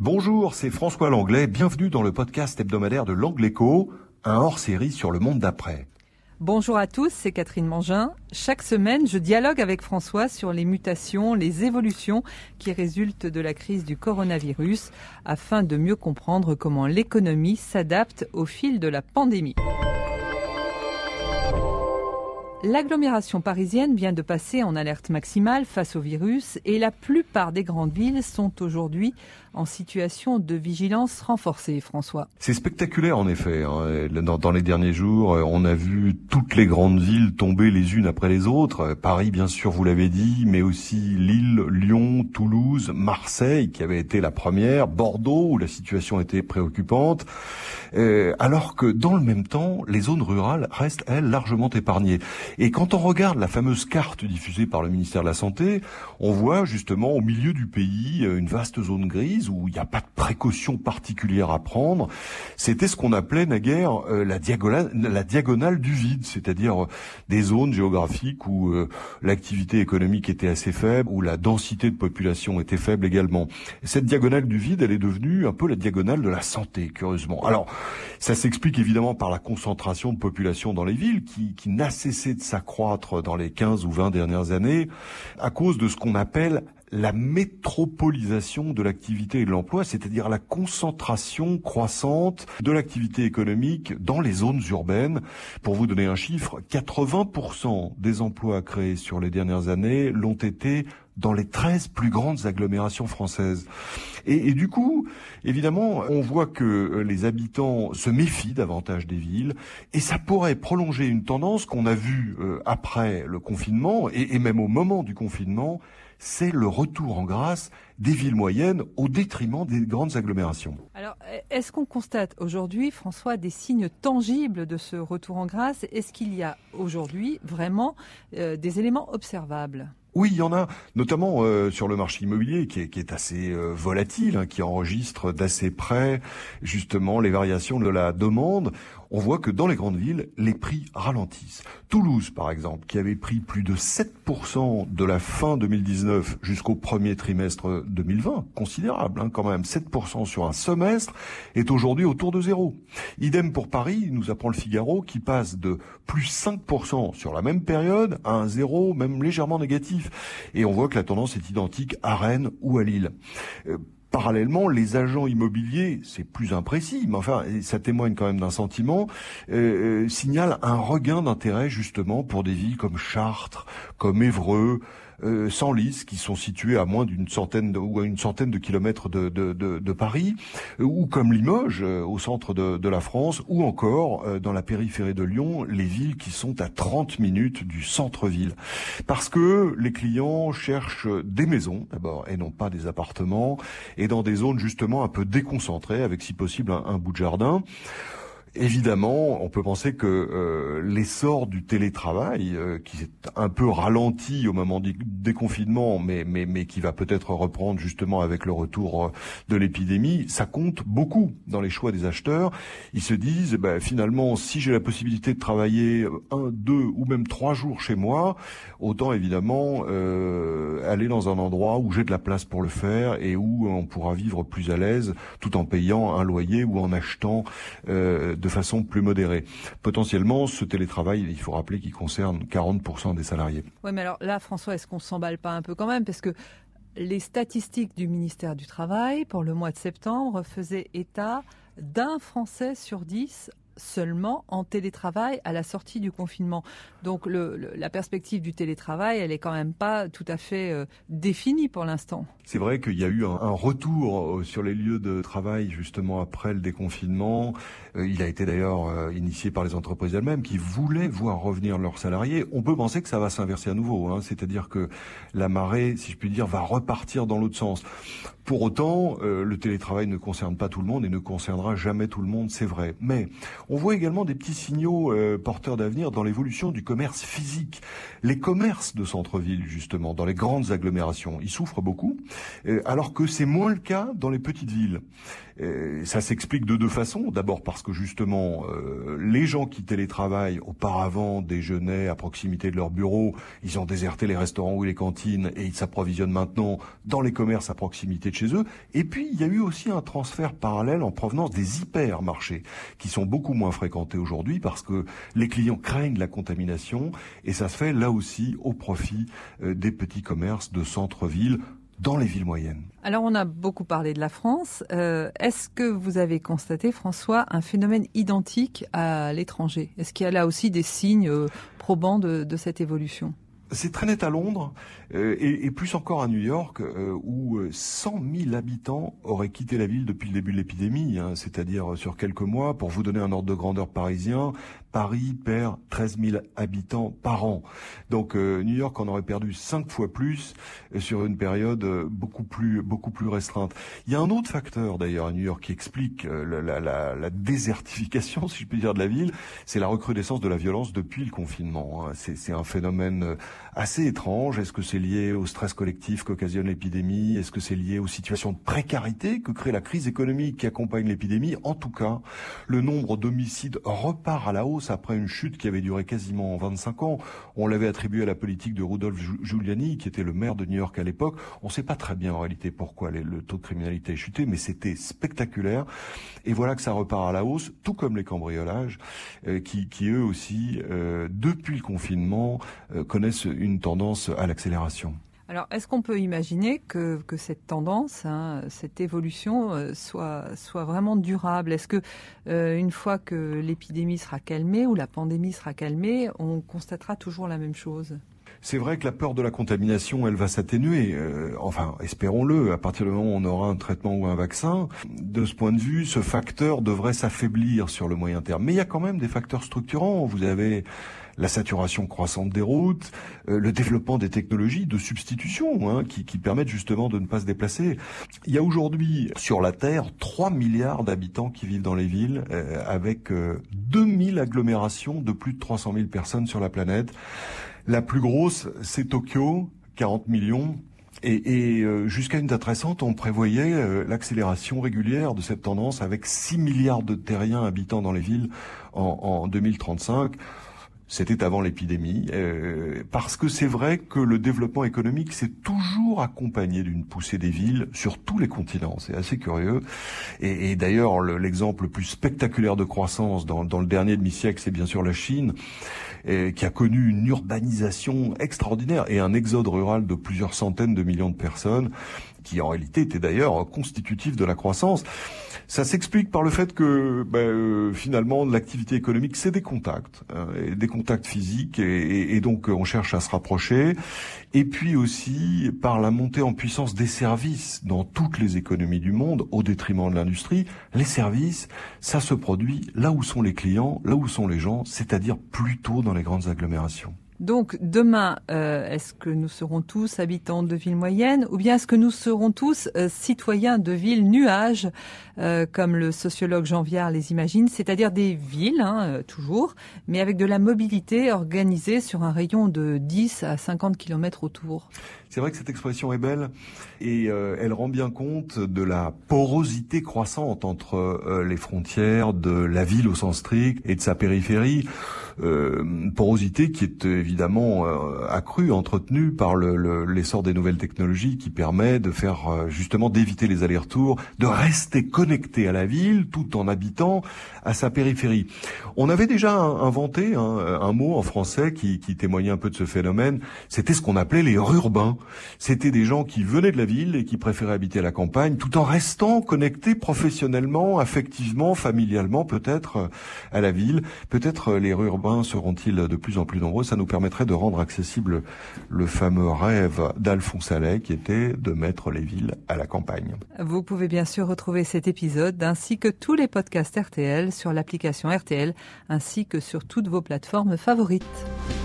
Bonjour, c'est François Langlais, bienvenue dans le podcast hebdomadaire de l'Angle Écho, un hors-série sur le monde d'après. Bonjour à tous, c'est Catherine Mangin. Chaque semaine, je dialogue avec François sur les mutations, les évolutions qui résultent de la crise du coronavirus afin de mieux comprendre comment l'économie s'adapte au fil de la pandémie. L'agglomération parisienne vient de passer en alerte maximale face au virus et la plupart des grandes villes sont aujourd'hui en situation de vigilance renforcée, François. C'est spectaculaire en effet. Dans les derniers jours, on a vu toutes les grandes villes tomber les unes après les autres. Paris, bien sûr, vous l'avez dit, mais aussi Lille, Lyon, Toulouse, Marseille, qui avait été la première, Bordeaux, où la situation était préoccupante. Alors que dans le même temps, les zones rurales restent, elles, largement épargnées. Et quand on regarde la fameuse carte diffusée par le ministère de la Santé, on voit justement au milieu du pays une vaste zone grise où il n'y a pas de précautions particulières à prendre. C'était ce qu'on appelait naguère la diagonale du vide, c'est-à-dire des zones géographiques où l'activité économique était assez faible, où la densité de population était faible également. Et cette diagonale du vide, elle est devenue un peu la diagonale de la santé, curieusement. Alors, ça s'explique évidemment par la concentration de population dans les villes qui n'a cessé de s'accroître dans les 15 ou 20 dernières années à cause de ce qu'on appelle la métropolisation de l'activité et de l'emploi, c'est-à-dire la concentration croissante de l'activité économique dans les zones urbaines. Pour vous donner un chiffre, 80% des emplois créés sur les dernières années l'ont été dans les 13 plus grandes agglomérations françaises. Et du coup, évidemment, on voit que les habitants se méfient davantage des villes, et ça pourrait prolonger une tendance qu'on a vue après le confinement, et même au moment du confinement, c'est le retour en grâce des villes moyennes au détriment des grandes agglomérations. Alors, est-ce qu'on constate aujourd'hui, François, des signes tangibles de ce retour en grâce ? Est-ce qu'il y a aujourd'hui vraiment des éléments observables ? Oui, il y en a, notamment sur le marché immobilier qui est assez volatile, qui enregistre d'assez près justement les variations de la demande. On voit que dans les grandes villes, les prix ralentissent. Toulouse, par exemple, qui avait pris plus de 7% de la fin 2019 jusqu'au premier trimestre 2020, considérable quand même, 7% sur un semestre, est aujourd'hui autour de zéro. Idem pour Paris, nous apprend le Figaro, qui passe de plus 5% sur la même période à un zéro, même légèrement négatif. Et on voit que la tendance est identique à Rennes ou à Lille. Parallèlement, les agents immobiliers, c'est plus imprécis, mais enfin, ça témoigne quand même d'un sentiment, signalent un regain d'intérêt justement pour des villes comme Chartres, comme Évreux, Senlis, qui sont situés à moins d'une centaine de kilomètres de Paris, ou comme Limoges, au centre de la France, ou encore dans la périphérie de Lyon, les villes qui sont à 30 minutes du centre-ville. Parce que les clients cherchent des maisons, d'abord, et non pas des appartements, et dans des zones justement un peu déconcentrées, avec si possible un bout de jardin. Évidemment, on peut penser que l'essor du télétravail, qui s'est un peu ralenti au moment du déconfinement, mais qui va peut-être reprendre justement avec le retour de l'épidémie, ça compte beaucoup dans les choix des acheteurs. Ils se disent, finalement, si j'ai la possibilité de travailler 1, 2 ou même 3 jours chez moi, autant évidemment aller dans un endroit où j'ai de la place pour le faire et où on pourra vivre plus à l'aise tout en payant un loyer ou en achetant de façon plus modérée. Potentiellement, ce télétravail, il faut rappeler qu'il concerne 40% des salariés. Oui, mais alors là, François, est-ce qu'on s'emballe pas un peu quand même ? Parce que les statistiques du ministère du Travail pour le mois de septembre faisaient état d'un Français sur 10 seulement en télétravail à la sortie du confinement. Donc la perspective du télétravail, elle est quand même pas tout à fait définie pour l'instant. C'est vrai qu'il y a eu un retour sur les lieux de travail justement après le déconfinement. Il a été d'ailleurs initié par les entreprises elles-mêmes qui voulaient voir revenir leurs salariés. On peut penser que ça va s'inverser à nouveau, c'est-à-dire que la marée, si je puis dire, va repartir dans l'autre sens. Pour autant, le télétravail ne concerne pas tout le monde et ne concernera jamais tout le monde, c'est vrai. Mais On voit également des petits signaux porteurs d'avenir dans l'évolution du commerce physique. Les commerces de centre-ville, justement, dans les grandes agglomérations, ils souffrent beaucoup, alors que c'est moins le cas dans les petites villes. Ça s'explique de deux façons. D'abord parce que justement, les gens qui télétravaillent auparavant déjeunaient à proximité de leur bureau, ils ont déserté les restaurants ou les cantines et ils s'approvisionnent maintenant dans les commerces à proximité de chez eux. Et puis, il y a eu aussi un transfert parallèle en provenance des hypermarchés qui sont beaucoup moins fréquentés aujourd'hui parce que les clients craignent la contamination et ça se fait là aussi au profit des petits commerces de centre-ville dans les villes moyennes. Alors, on a beaucoup parlé de la France. Est-ce que vous avez constaté, François, un phénomène identique à l'étranger? Est-ce qu'il y a là aussi des signes probants de cette évolution? C'est très net à Londres et plus encore à New York où 100 000 habitants auraient quitté la ville depuis le début de l'épidémie, c'est-à-dire sur quelques mois. Pour vous donner un ordre de grandeur parisien, Paris perd 13 000 habitants par an. Donc New York en aurait perdu 5 fois plus sur une période beaucoup plus restreinte. Il y a un autre facteur d'ailleurs à New York qui explique la désertification, si je puis dire, de la ville, c'est la recrudescence de la violence depuis le confinement. C'est un phénomène assez étrange. Est-ce que c'est lié au stress collectif qu'occasionne l'épidémie? Est-ce que c'est lié aux situations de précarité que crée la crise économique qui accompagne l'épidémie? En tout cas, le nombre d'homicides repart à la hausse après une chute qui avait duré quasiment 25 ans. On l'avait attribué à la politique de Rudolph Giuliani, qui était le maire de New York à l'époque. On ne sait pas très bien en réalité pourquoi le taux de criminalité a chuté, mais c'était spectaculaire. Et voilà que ça repart à la hausse, tout comme les cambriolages, qui eux aussi, depuis le confinement, connaissent une tendance à l'accélération. Alors, est-ce qu'on peut imaginer que cette tendance, cette évolution soit vraiment durable? Est-ce que une fois que l'épidémie sera calmée ou la pandémie sera calmée, on constatera toujours la même chose? C'est vrai que la peur de la contamination, elle va s'atténuer. Enfin, espérons-le, à partir du moment où on aura un traitement ou un vaccin. De ce point de vue, ce facteur devrait s'affaiblir sur le moyen terme. Mais il y a quand même des facteurs structurants. Vous avez la saturation croissante des routes, le développement des technologies de substitution qui permettent justement de ne pas se déplacer. Il y a aujourd'hui sur la Terre 3 milliards d'habitants qui vivent dans les villes avec 2000 agglomérations de plus de 300 000 personnes sur la planète. La plus grosse, c'est Tokyo, 40 millions. Et jusqu'à une date récente, on prévoyait l'accélération régulière de cette tendance avec 6 milliards de terriens habitants dans les villes en 2035. C'était avant l'épidémie, parce que c'est vrai que le développement économique s'est toujours accompagné d'une poussée des villes sur tous les continents. C'est assez curieux. Et d'ailleurs, l'exemple le plus spectaculaire de croissance dans le dernier demi-siècle, c'est bien sûr la Chine, qui a connu une urbanisation extraordinaire et un exode rural de plusieurs centaines de millions de personnes, qui en réalité était d'ailleurs constitutif de la croissance. Ça s'explique par le fait que finalement l'activité économique c'est des contacts physiques et donc on cherche à se rapprocher, et puis aussi par la montée en puissance des services dans toutes les économies du monde au détriment de l'industrie. Les services, ça se produit là où sont les clients, là où sont les gens, c'est-à-dire plutôt dans les grandes agglomérations. Donc demain, est-ce que nous serons tous habitants de villes moyennes ou bien est-ce que nous serons tous citoyens de villes nuages, comme le sociologue Jean Viard les imagine, c'est-à-dire des villes, toujours, mais avec de la mobilité organisée sur un rayon de 10 à 50 km autour? C'est vrai que cette expression est belle et elle rend bien compte de la porosité croissante entre les frontières de la ville au sens strict et de sa périphérie. Porosité qui est évidemment accrue, entretenue par l'essor des nouvelles technologies qui permet de faire justement d'éviter les allers-retours, de rester connecté à la ville tout en habitant à sa périphérie. On avait déjà inventé un mot en français qui témoignait un peu de ce phénomène, c'était ce qu'on appelait les rurbains. C'était des gens qui venaient de la ville et qui préféraient habiter à la campagne tout en restant connectés professionnellement, affectivement, familialement peut-être à la ville. Peut-être les rurbains seront-ils de plus en plus nombreux. Ça nous permettrait de rendre accessible le fameux rêve d'Alphonse Allais qui était de mettre les villes à la campagne. Vous pouvez bien sûr retrouver cet épisode ainsi que tous les podcasts RTL sur l'application RTL ainsi que sur toutes vos plateformes favorites.